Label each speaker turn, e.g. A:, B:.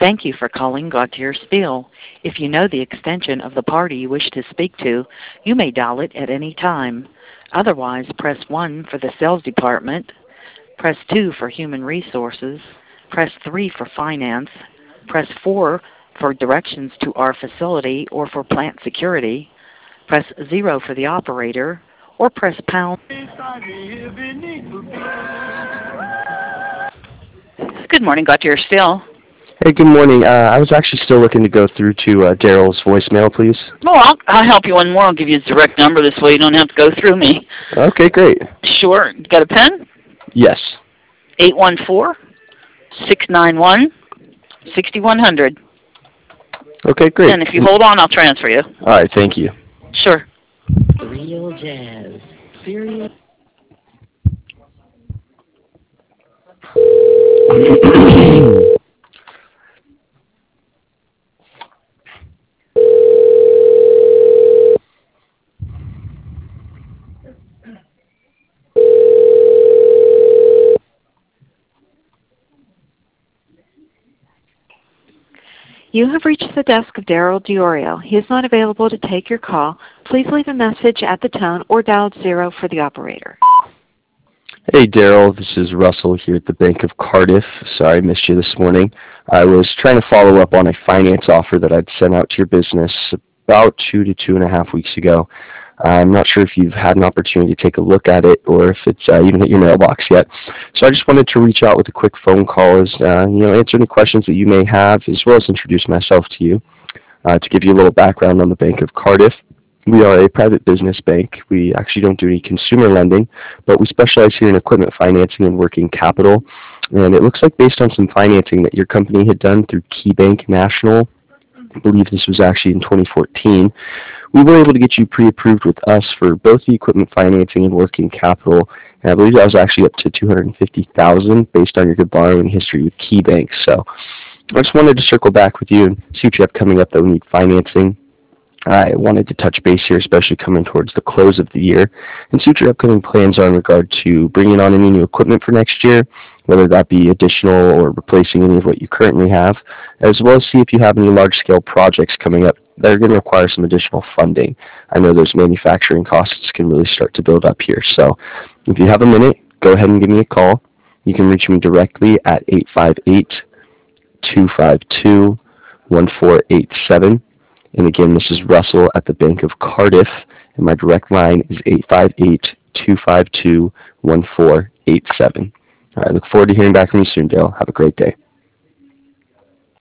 A: Thank you for calling Gautier Steel. If you know the extension of the party you wish to speak to, you may dial it at any time. Otherwise, press 1 for the sales department, press 2 for human resources, press 3 for finance, press 4 for directions to our facility or for plant security, press 0 for the operator, or press pound. Good morning, Gautier Steel.
B: Hey, good morning. I was actually still looking to go through to Daryl's voicemail, please.
A: Well, I'll help you one more. I'll give you his direct number. This way you don't have to go through me.
B: Okay, great.
A: Sure. You got a pen?
B: Yes.
A: 814-691-6100.
B: Okay, great.
A: And if you hold on, I'll transfer you.
B: All right, thank you.
A: Sure.
C: Real jazz. Serious.
D: You have reached the desk of Daryl Diorio. He is not available to take your call. Please leave a message at the tone or dial 0 for the operator.
B: Hey, Daryl. This is Russell here at the Bank of Cardiff. Sorry I missed you this morning. I was trying to follow up on a finance offer that I'd sent out to your business about 2 to 2.5 weeks ago. I'm not sure if you've had an opportunity to take a look at it or if it's even hit your mailbox yet. So I just wanted to reach out with a quick phone call, answer any questions that you may have, as well as introduce myself to you. To give you a little background on the Bank of Cardiff, we are a private business bank. We actually don't do any consumer lending, but we specialize here in equipment financing and working capital. And it looks like based on some financing that your company had done through KeyBank National, I believe this was actually in 2014, we were able to get you pre-approved with us for both the equipment financing and working capital, and I believe that was actually up to $250,000 based on your good borrowing history with KeyBank. So I just wanted to circle back with you and see what you have coming up that we need financing. I wanted to touch base here, especially coming towards the close of the year, and see what your upcoming plans are in regard to bringing on any new equipment for next year, whether that be additional or replacing any of what you currently have, as well as see if you have any large-scale projects coming up that are going to require some additional funding. I know those manufacturing costs can really start to build up here. So if you have a minute, go ahead and give me a call. You can reach me directly at 858-252-1487. And again, this is Russell at the Bank of Cardiff, and my direct line is 858-252-1487. All right, I look forward to hearing back from you soon, Dale. Have a great day.